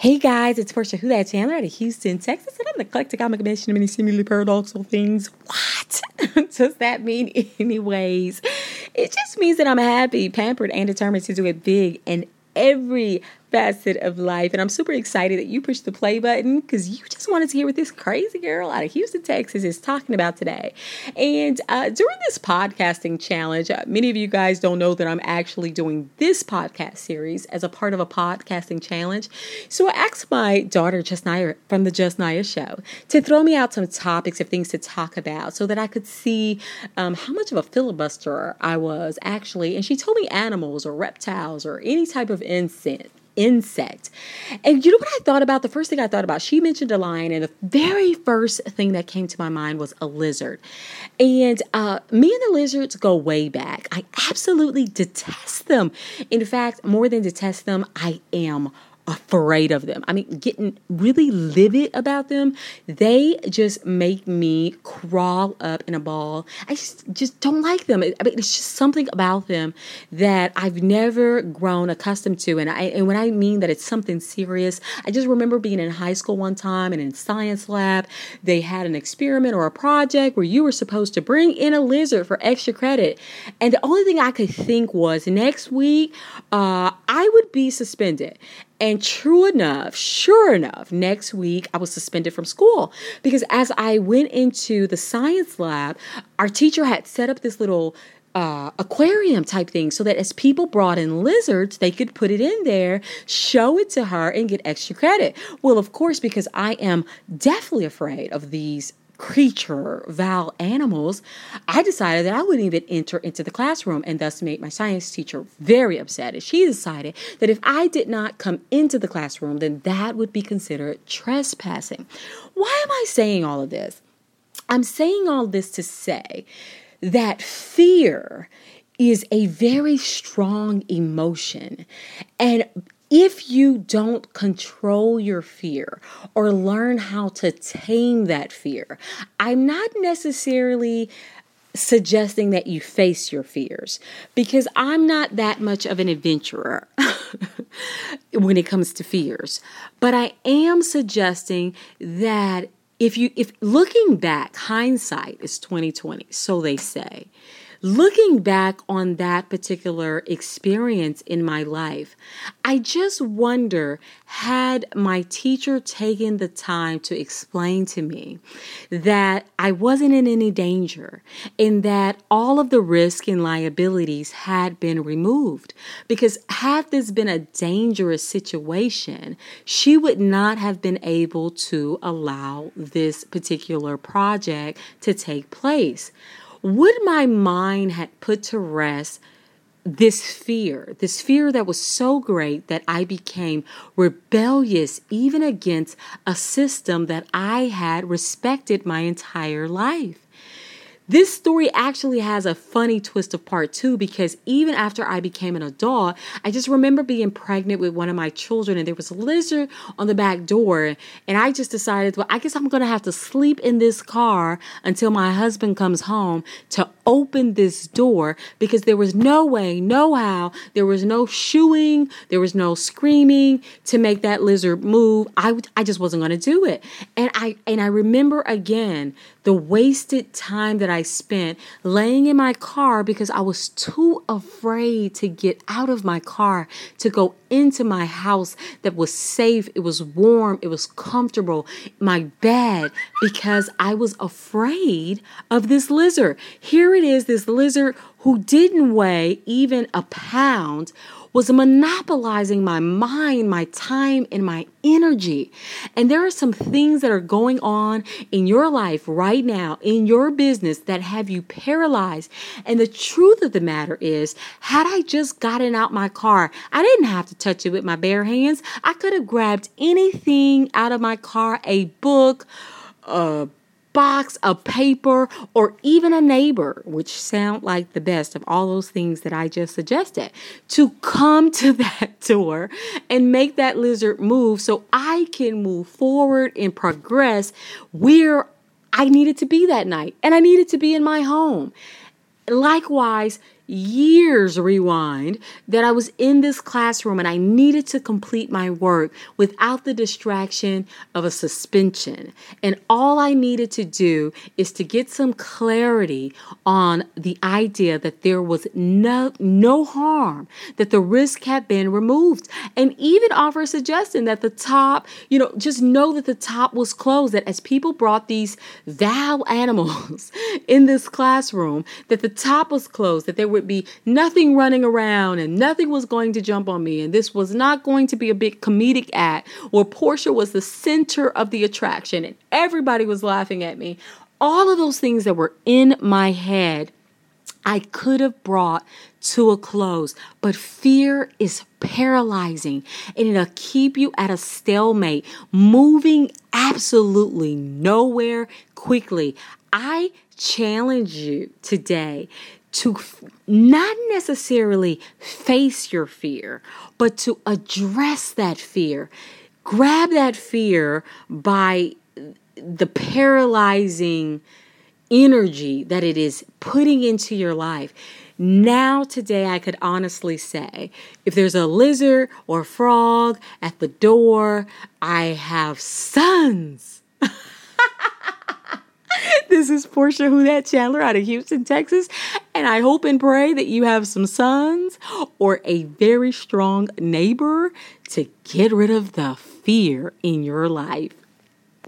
Hey guys, it's Portia Who That Chandler out of Houston, Texas, and I'm the eclectic comic mission of many seemingly paradoxical things. What does that mean anyways? It just means that I'm happy, pampered, and determined to do it big in every facet of life. And I'm super excited that you pushed the play button because you just wanted to hear what this crazy girl out of Houston, Texas is talking about today. And during this podcasting challenge, many of you guys don't know that I'm actually doing this podcast series as a part of a podcasting challenge. So I asked my daughter, Justnaya, from the Justnaya Show, to throw me out some topics of things to talk about so that I could see how much of a filibuster I was actually. And she told me animals or reptiles or any type of insect. And you know what I thought about? The first thing I thought about, she mentioned a lion, and the very first thing that came to my mind was a lizard. And me and the lizards go way back. I absolutely detest them. In fact, more than detest them, I am afraid of them. I mean, getting really livid about them. They just make me crawl up in a ball. I just don't like them. I mean, it's just something about them that I've never grown accustomed to. And when I mean that it's something serious, I just remember being in high school one time and in science lab, they had an experiment or a project where you were supposed to bring in a lizard for extra credit. And the only thing I could think was next week, I would be suspended. And sure enough, next week I was suspended from school because as I went into the science lab, our teacher had set up this little aquarium type thing so that as people brought in lizards, they could put it in there, show it to her, and get extra credit. Well, of course, because I am deathly afraid of these vile animals, I decided that I wouldn't even enter into the classroom and thus made my science teacher very upset. And she decided that if I did not come into the classroom, then that would be considered trespassing. Why am I saying all of this? I'm saying all this to say that fear is a very strong emotion. And if you don't control your fear or learn how to tame that fear, I'm not necessarily suggesting that you face your fears because I'm not that much of an adventurer when it comes to fears. But I am suggesting that if looking back, hindsight is 20/20, so they say. Looking back on that particular experience in my life, I just wonder, had my teacher taken the time to explain to me that I wasn't in any danger and that all of the risk and liabilities had been removed. Because had this been a dangerous situation, she would not have been able to allow this particular project to take place. Would my mind have put to rest this fear that was so great that I became rebellious even against a system that I had respected my entire life? This story actually has a funny twist of part two because even after I became an adult, I just remember being pregnant with one of my children and there was a lizard on the back door. And I just decided, well, I guess I'm going to have to sleep in this car until my husband comes home to open this door because there was no way, no how, there was no shooing, there was no screaming to make that lizard move. I just wasn't going to do it. And I remember again the wasted time that I spent laying in my car because I was too afraid to get out of my car to go into my house that was safe. It was warm. It was comfortable. My bed, because I was afraid of this lizard. Here it is, this lizard who didn't weigh even a pound was monopolizing my mind, my time, and my energy. And there are some things that are going on in your life right now, in your business, that have you paralyzed. And the truth of the matter is, had I just gotten out my car, I didn't have to touch it with my bare hands. I could have grabbed anything out of my car, a book, a box, a paper, or even a neighbor, which sound like the best of all those things that I just suggested, to come to that door and make that lizard move so I can move forward and progress where I needed to be that night. And I needed to be in my home. Likewise, years rewind that I was in this classroom and I needed to complete my work without the distraction of a suspension. And all I needed to do is to get some clarity on the idea that there was no harm, that the risk had been removed, and even offer a suggestion that the top, just know that the top was closed, that as people brought these vow animals in this classroom, that the top was closed, that there would be nothing running around and nothing was going to jump on me. And this was not going to be a big comedic act where Portia was the center of the attraction and everybody was laughing at me. All of those things that were in my head, I could have brought to a close, but fear is paralyzing and it'll keep you at a stalemate, moving absolutely nowhere quickly. I challenge you today to not necessarily face your fear, but to address that fear. Grab that fear by the paralyzing energy that it is putting into your life. Now, today, I could honestly say, if there's a lizard or frog at the door, I have sons. This is Portia Who That Chandler out of Houston, Texas, and I hope and pray that you have some sons or a very strong neighbor to get rid of the fear in your life.